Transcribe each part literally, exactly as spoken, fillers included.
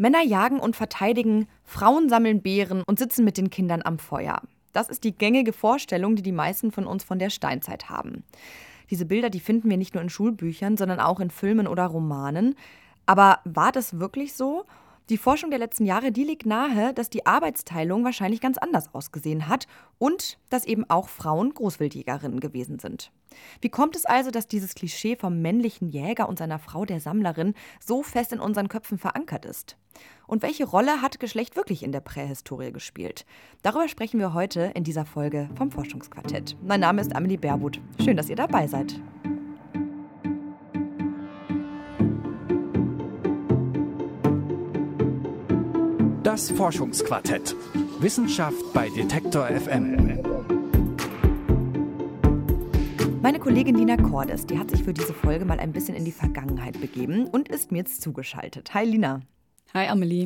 Männer jagen und verteidigen, Frauen sammeln Beeren und sitzen mit den Kindern am Feuer. Das ist die gängige Vorstellung, die die meisten von uns von der Steinzeit haben. Diese Bilder, die finden wir nicht nur in Schulbüchern, sondern auch in Filmen oder Romanen. Aber war das wirklich so? Die Forschung der letzten Jahre, die legt nahe, dass die Arbeitsteilung wahrscheinlich ganz anders ausgesehen hat und dass eben auch Frauen Großwildjägerinnen gewesen sind. Wie kommt es also, dass dieses Klischee vom männlichen Jäger und seiner Frau, der Sammlerin, so fest in unseren Köpfen verankert ist? Und welche Rolle hat Geschlecht wirklich in der Prähistorie gespielt? Darüber sprechen wir heute in dieser Folge vom Forschungsquartett. Mein Name ist Amelie Baerbuth. Schön, dass ihr dabei seid. Das Forschungsquartett. Wissenschaft bei Detektor F M. Meine Kollegin Lina Cordes, die hat sich für diese Folge mal ein bisschen in die Vergangenheit begeben und ist mir jetzt zugeschaltet. Hi Lina. Hi Amelie.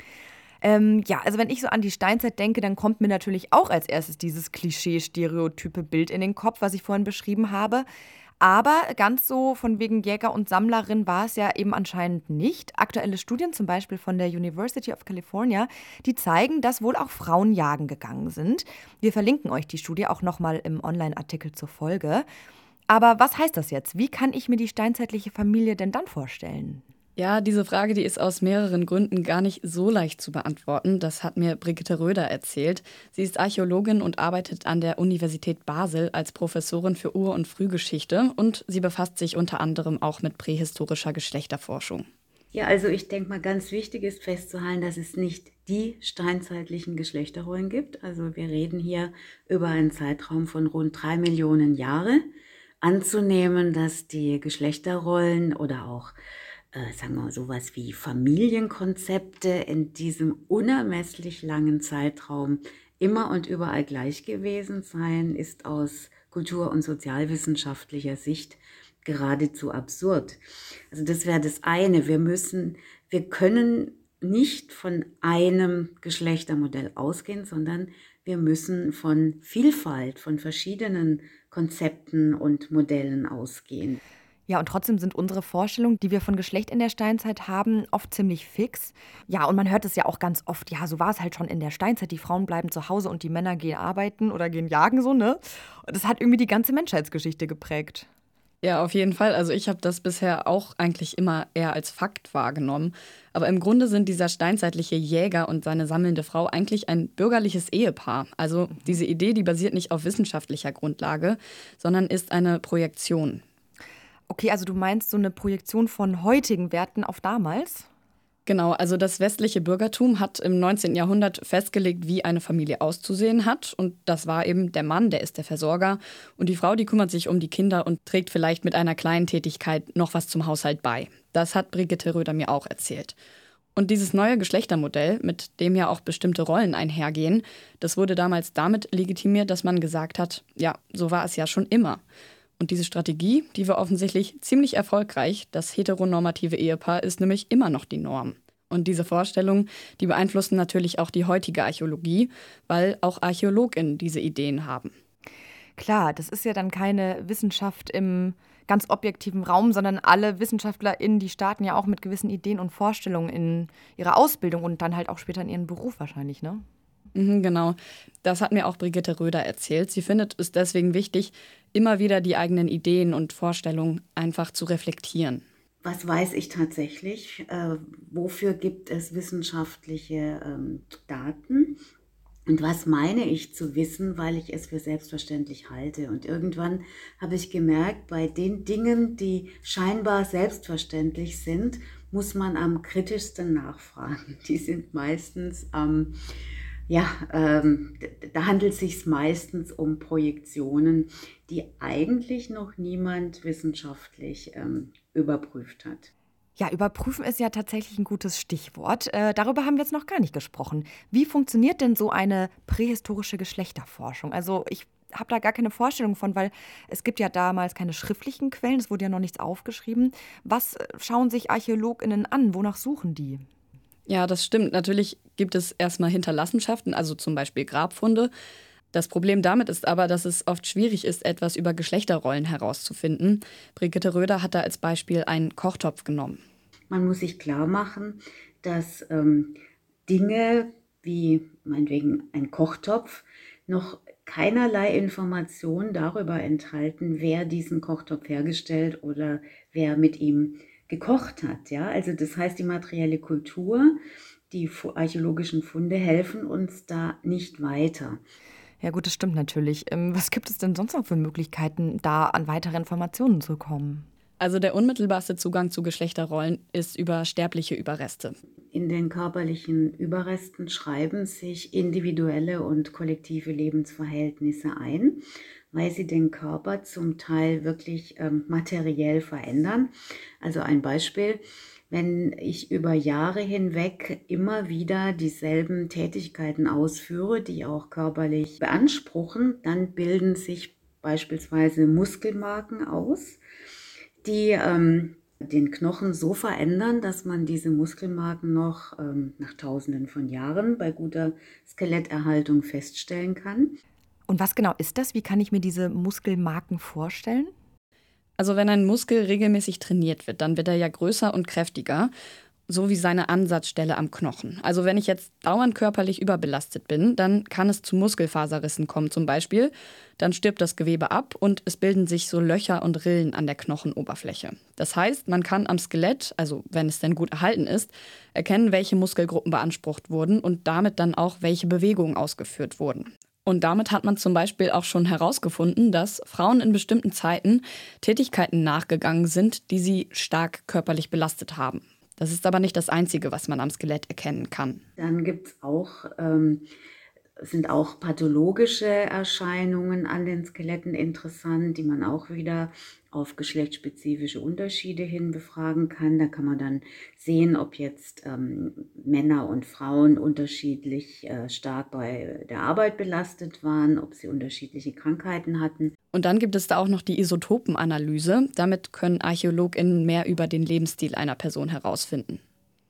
Ähm, ja, also wenn ich so an die Steinzeit denke, dann kommt mir natürlich auch als erstes dieses Klischee-stereotype Bild in den Kopf, was ich vorhin beschrieben habe. Aber ganz so von wegen Jäger und Sammlerin war es ja eben anscheinend nicht. Aktuelle Studien, zum Beispiel von der University of California, die zeigen, dass wohl auch Frauen jagen gegangen sind. Wir verlinken euch die Studie auch nochmal im Online-Artikel zur Folge. Aber was heißt das jetzt? Wie kann ich mir die steinzeitliche Familie denn dann vorstellen? Ja, diese Frage, die ist aus mehreren Gründen gar nicht so leicht zu beantworten. Das hat mir Brigitte Röder erzählt. Sie ist Archäologin und arbeitet an der Universität Basel als Professorin für Ur- und Frühgeschichte. Und sie befasst sich unter anderem auch mit prähistorischer Geschlechterforschung. Ja, also ich denke mal, ganz wichtig ist festzuhalten, dass es nicht die steinzeitlichen Geschlechterrollen gibt. Also wir reden hier über einen Zeitraum von rund drei Millionen Jahre. Anzunehmen, dass die Geschlechterrollen oder auch Äh, sagen wir mal, sowas wie Familienkonzepte in diesem unermesslich langen Zeitraum immer und überall gleich gewesen seien, ist aus kultur- und sozialwissenschaftlicher Sicht geradezu absurd. Also das wäre das eine. Wir müssen, wir können nicht von einem Geschlechtermodell ausgehen, sondern wir müssen von Vielfalt, von verschiedenen Konzepten und Modellen ausgehen. Ja, und trotzdem sind unsere Vorstellungen, die wir von Geschlecht in der Steinzeit haben, oft ziemlich fix. Ja, und man hört es ja auch ganz oft, ja, so war es halt schon in der Steinzeit. Die Frauen bleiben zu Hause und die Männer gehen arbeiten oder gehen jagen, so, ne? Und das hat irgendwie die ganze Menschheitsgeschichte geprägt. Ja, auf jeden Fall. Also ich habe das bisher auch eigentlich immer eher als Fakt wahrgenommen. Aber im Grunde sind dieser steinzeitliche Jäger und seine sammelnde Frau eigentlich ein bürgerliches Ehepaar. Also diese Idee, die basiert nicht auf wissenschaftlicher Grundlage, sondern ist eine Projektion. Okay, also du meinst so eine Projektion von heutigen Werten auf damals? Genau, also das westliche Bürgertum hat im neunzehnten Jahrhundert festgelegt, wie eine Familie auszusehen hat. Und das war eben der Mann, der ist der Versorger. Und die Frau, die kümmert sich um die Kinder und trägt vielleicht mit einer kleinen Tätigkeit noch was zum Haushalt bei. Das hat Brigitte Röder mir auch erzählt. Und dieses neue Geschlechtermodell, mit dem ja auch bestimmte Rollen einhergehen, das wurde damals damit legitimiert, dass man gesagt hat, ja, so war es ja schon immer. Und diese Strategie, die war offensichtlich ziemlich erfolgreich. Das heteronormative Ehepaar ist nämlich immer noch die Norm. Und diese Vorstellungen, die beeinflussen natürlich auch die heutige Archäologie, weil auch ArchäologInnen diese Ideen haben. Klar, das ist ja dann keine Wissenschaft im ganz objektiven Raum, sondern alle WissenschaftlerInnen, die starten ja auch mit gewissen Ideen und Vorstellungen in ihrer Ausbildung und dann halt auch später in ihren Beruf wahrscheinlich, ne? Mhm, genau. Das hat mir auch Brigitte Röder erzählt. Sie findet es deswegen wichtig, immer wieder die eigenen Ideen und Vorstellungen einfach zu reflektieren. Was weiß ich tatsächlich? Äh, wofür gibt es wissenschaftliche ähm, Daten? Und was meine ich zu wissen, weil ich es für selbstverständlich halte? Und irgendwann habe ich gemerkt, bei den Dingen, die scheinbar selbstverständlich sind, muss man am kritischsten nachfragen. Die sind meistens am... Ähm, Ja, ähm, da handelt es sich meistens um Projektionen, die eigentlich noch niemand wissenschaftlich ähm, überprüft hat. Ja, überprüfen ist ja tatsächlich ein gutes Stichwort. Äh, darüber haben wir jetzt noch gar nicht gesprochen. Wie funktioniert denn so eine prähistorische Geschlechterforschung? Also ich habe da gar keine Vorstellung von, weil es gibt ja damals keine schriftlichen Quellen, es wurde ja noch nichts aufgeschrieben. Was äh, schauen sich ArchäologInnen an? Wonach suchen die? Ja, das stimmt. Natürlich gibt es erstmal Hinterlassenschaften, also zum Beispiel Grabfunde. Das Problem damit ist aber, dass es oft schwierig ist, etwas über Geschlechterrollen herauszufinden. Brigitte Röder hat da als Beispiel einen Kochtopf genommen. Man muss sich klar machen, dass ähm, Dinge wie meinetwegen ein Kochtopf noch keinerlei Information darüber enthalten, wer diesen Kochtopf hergestellt oder wer mit ihm gekocht hat. Ja? Also das heißt, die materielle Kultur, die archäologischen Funde helfen uns da nicht weiter. Ja gut, das stimmt natürlich. Ähm, was gibt es denn sonst noch für Möglichkeiten, da an weitere Informationen zu kommen? Also der unmittelbarste Zugang zu Geschlechterrollen ist über sterbliche Überreste. In den körperlichen Überresten schreiben sich individuelle und kollektive Lebensverhältnisse ein, weil sie den Körper zum Teil wirklich ähm, materiell verändern. Also ein Beispiel: Wenn ich über Jahre hinweg immer wieder dieselben Tätigkeiten ausführe, die auch körperlich beanspruchen, dann bilden sich beispielsweise Muskelmarken aus, die ähm, den Knochen so verändern, dass man diese Muskelmarken noch ähm, nach Tausenden von Jahren bei guter Skeletterhaltung feststellen kann. Und was genau ist das? Wie kann ich mir diese Muskelmarken vorstellen? Also wenn ein Muskel regelmäßig trainiert wird, dann wird er ja größer und kräftiger, so wie seine Ansatzstelle am Knochen. Also wenn ich jetzt dauernd körperlich überbelastet bin, dann kann es zu Muskelfaserrissen kommen zum Beispiel. Dann stirbt das Gewebe ab und es bilden sich so Löcher und Rillen an der Knochenoberfläche. Das heißt, man kann am Skelett, also wenn es denn gut erhalten ist, erkennen, welche Muskelgruppen beansprucht wurden und damit dann auch, welche Bewegungen ausgeführt wurden. Und damit hat man zum Beispiel auch schon herausgefunden, dass Frauen in bestimmten Zeiten Tätigkeiten nachgegangen sind, die sie stark körperlich belastet haben. Das ist aber nicht das Einzige, was man am Skelett erkennen kann. Dann gibt's auch, ähm, sind auch pathologische Erscheinungen an den Skeletten interessant, die man auch wieder auf geschlechtsspezifische Unterschiede hin befragen kann. Da kann man dann sehen, ob jetzt ähm, Männer und Frauen unterschiedlich äh, stark bei der Arbeit belastet waren, ob sie unterschiedliche Krankheiten hatten. Und dann gibt es da auch noch die Isotopenanalyse. Damit können ArchäologInnen mehr über den Lebensstil einer Person herausfinden.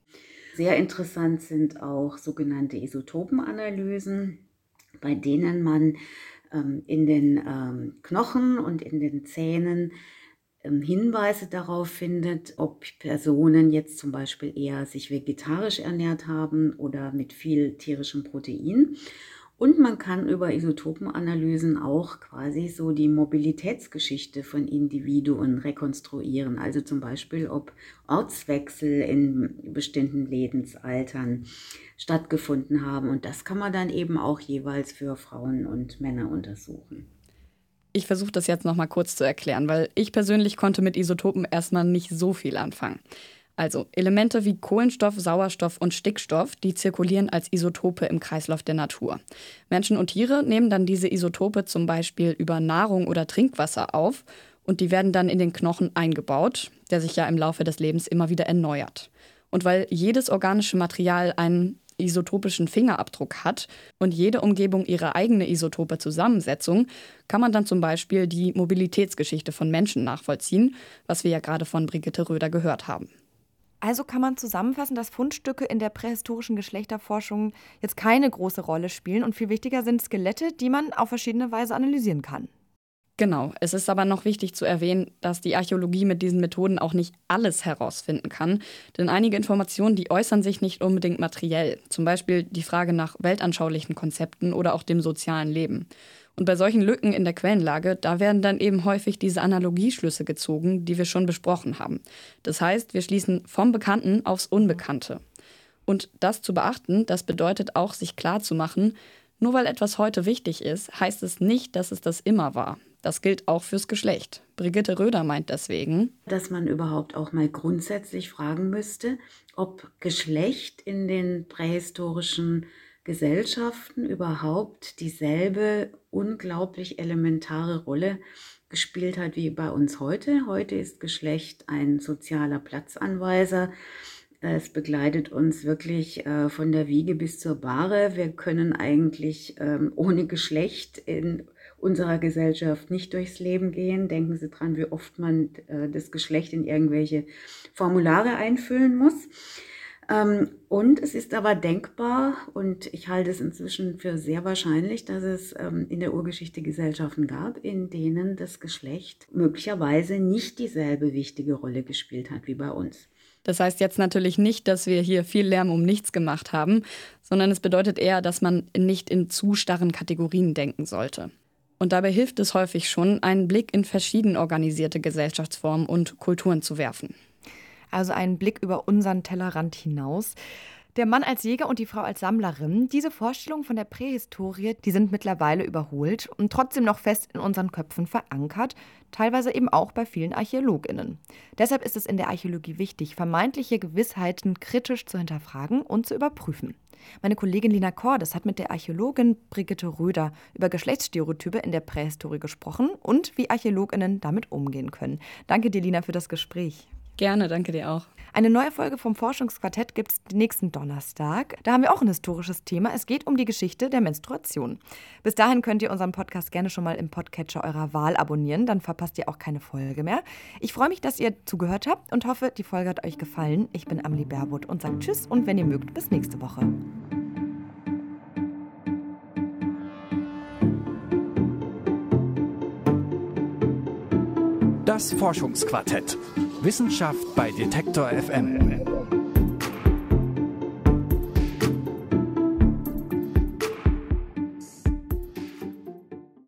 Sehr interessant sind auch sogenannte Isotopenanalysen, bei denen man ähm, in den ähm, Knochen und in den Zähnen ähm, Hinweise darauf findet, ob Personen jetzt zum Beispiel eher sich vegetarisch ernährt haben oder mit viel tierischem Protein. Und man kann über Isotopenanalysen auch quasi so die Mobilitätsgeschichte von Individuen rekonstruieren. Also zum Beispiel, ob Ortswechsel in bestimmten Lebensaltern stattgefunden haben. Und das kann man dann eben auch jeweils für Frauen und Männer untersuchen. Ich versuche das jetzt noch mal kurz zu erklären, weil ich persönlich konnte mit Isotopen erstmal nicht so viel anfangen. Also Elemente wie Kohlenstoff, Sauerstoff und Stickstoff, die zirkulieren als Isotope im Kreislauf der Natur. Menschen und Tiere nehmen dann diese Isotope zum Beispiel über Nahrung oder Trinkwasser auf und die werden dann in den Knochen eingebaut, der sich ja im Laufe des Lebens immer wieder erneuert. Und weil jedes organische Material einen isotopischen Fingerabdruck hat und jede Umgebung ihre eigene isotope Zusammensetzung, kann man dann zum Beispiel die Mobilitätsgeschichte von Menschen nachvollziehen, was wir ja gerade von Brigitte Röder gehört haben. Also kann man zusammenfassen, dass Fundstücke in der prähistorischen Geschlechterforschung jetzt keine große Rolle spielen und viel wichtiger sind Skelette, die man auf verschiedene Weise analysieren kann. Genau, es ist aber noch wichtig zu erwähnen, dass die Archäologie mit diesen Methoden auch nicht alles herausfinden kann. Denn einige Informationen, die äußern sich nicht unbedingt materiell. Zum Beispiel die Frage nach weltanschaulichen Konzepten oder auch dem sozialen Leben. Und bei solchen Lücken in der Quellenlage, da werden dann eben häufig diese Analogieschlüsse gezogen, die wir schon besprochen haben. Das heißt, wir schließen vom Bekannten aufs Unbekannte. Und das zu beachten, das bedeutet auch, sich klarzumachen, nur weil etwas heute wichtig ist, heißt es nicht, dass es das immer war. Das gilt auch fürs Geschlecht. Brigitte Röder meint deswegen, dass man überhaupt auch mal grundsätzlich fragen müsste, ob Geschlecht in den prähistorischen Gesellschaften überhaupt dieselbe unglaublich elementare Rolle gespielt hat wie bei uns heute. Heute ist Geschlecht ein sozialer Platzanweiser. Es begleitet uns wirklich äh, von der Wiege bis zur Bahre. Wir können eigentlich ähm, ohne Geschlecht in unserer Gesellschaft nicht durchs Leben gehen. Denken Sie dran, wie oft man äh, das Geschlecht in irgendwelche Formulare einfüllen muss. Ähm, und es ist aber denkbar, und ich halte es inzwischen für sehr wahrscheinlich, dass es ähm, in der Urgeschichte Gesellschaften gab, in denen das Geschlecht möglicherweise nicht dieselbe wichtige Rolle gespielt hat wie bei uns. Das heißt jetzt natürlich nicht, dass wir hier viel Lärm um nichts gemacht haben, sondern es bedeutet eher, dass man nicht in zu starren Kategorien denken sollte. Und dabei hilft es häufig schon, einen Blick in verschieden organisierte Gesellschaftsformen und Kulturen zu werfen. Also einen Blick über unseren Tellerrand hinaus. Der Mann als Jäger und die Frau als Sammlerin, diese Vorstellungen von der Prähistorie, die sind mittlerweile überholt und trotzdem noch fest in unseren Köpfen verankert, teilweise eben auch bei vielen ArchäologInnen. Deshalb ist es in der Archäologie wichtig, vermeintliche Gewissheiten kritisch zu hinterfragen und zu überprüfen. Meine Kollegin Lina Cordes hat mit der Archäologin Brigitte Röder über Geschlechtsstereotype in der Prähistorie gesprochen und wie ArchäologInnen damit umgehen können. Danke dir, Lina, für das Gespräch. Gerne, danke dir auch. Eine neue Folge vom Forschungsquartett gibt es nächsten Donnerstag. Da haben wir auch ein historisches Thema. Es geht um die Geschichte der Menstruation. Bis dahin könnt ihr unseren Podcast gerne schon mal im Podcatcher eurer Wahl abonnieren. Dann verpasst ihr auch keine Folge mehr. Ich freue mich, dass ihr zugehört habt und hoffe, die Folge hat euch gefallen. Ich bin Amelie Baerbuth und sage Tschüss und wenn ihr mögt, bis nächste Woche. Das Forschungsquartett. Wissenschaft bei Detektor F M.